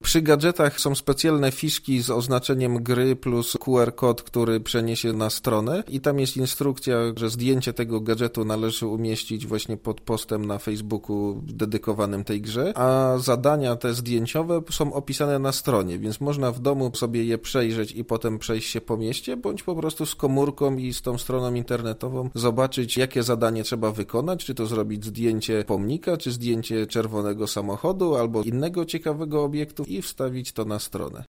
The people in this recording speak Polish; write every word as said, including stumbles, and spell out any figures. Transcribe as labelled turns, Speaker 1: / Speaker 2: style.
Speaker 1: Przy gadżetach są specjalne fiszki z oznaczeniem gry plus Q R kod, który przeniesie na stronę i tam jest instrukcja, że zdjęcie tego gadżetu należy umieścić właśnie pod postem na Facebooku dedykowanym tej grze, a zadania te zdjęciowe są opisane na stronie, więc można w domu sobie je przejrzeć i potem przejść się po mieście, bądź po prostu z komórką i z tą stroną internetową zobaczyć, jakie zadanie trzeba wykonać, czy to zrobić zdjęcie pomnika, czy zdjęcie czerwonego samochodu albo innego ciekawego obiektu i wstawić to na stronę.